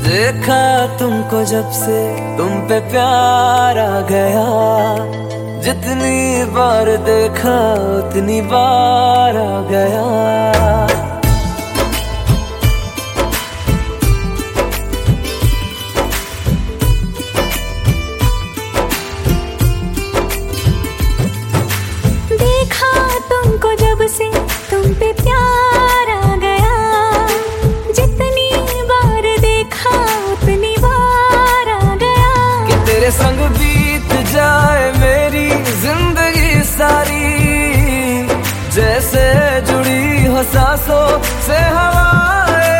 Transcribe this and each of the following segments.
देखा तुमको जब से तुम पे प्यार आ गया, जितनी बार देखा उतनी बार आ गया। देखा तुमको जब से तुम पे प्यार आ गया, जितनी बार देखा उतनी बार आ गया। कि तेरे संग बीत जाए मेरी जिंदगी सारी, जैसे जुड़ी हो सांसों से हवाएं।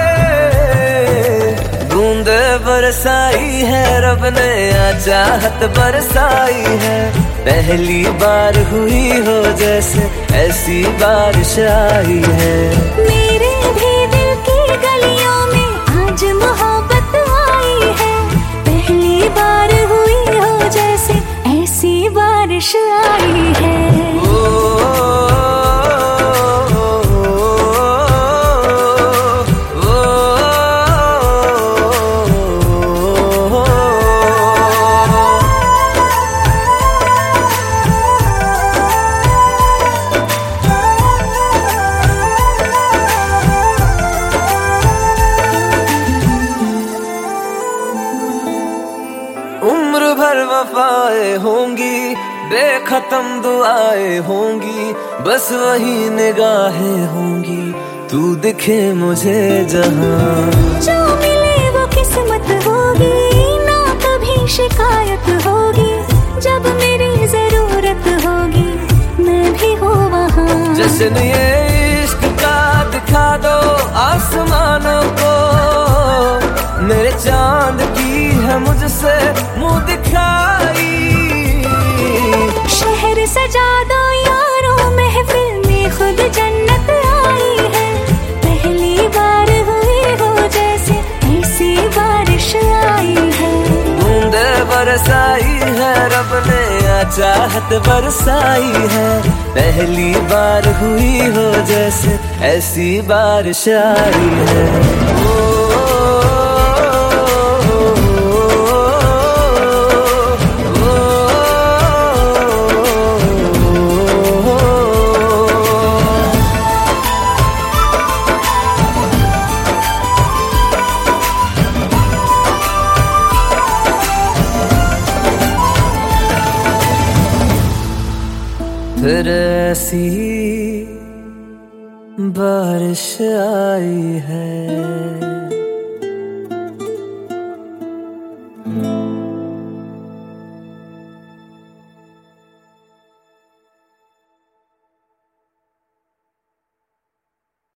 बूंदे बरसाई है रब ने, आ चाहत बरसाई है। पहली बार हुई हो जैसे ऐसी बारिश आई है। मेरे भी दिल की गलियों में आज मोहब्बत आई है। पहली बार हुई हो जैसे ऐसी बारिश आई है। उम्र भर वफाएं होंगी, बेखत्म दुआएं होंगी, बस वही निगाहें होंगी, तू दिखे मुझे जहां। जो मिले वो किस्मत होगी, ना कभी शिकायत होगी। जब मेरी जरूरत होगी मैं भी हूँ वहाँ। जश्न ये इश्क का दिखा दो आसमानों को, मेरे चांद की है मुझसे मुंह दिखाई। शहर सजा दो यारों, महफिल में खुद जन्नत आई है। पहली बार हुई हो जैसे ऐसी बारिश आई है। बूंदे बरसाई है रब ने, आ चाहत बरसाई है। पहली बार हुई हो जैसे ऐसी बारिश आई है। फिर ऐसी बारिश आई है।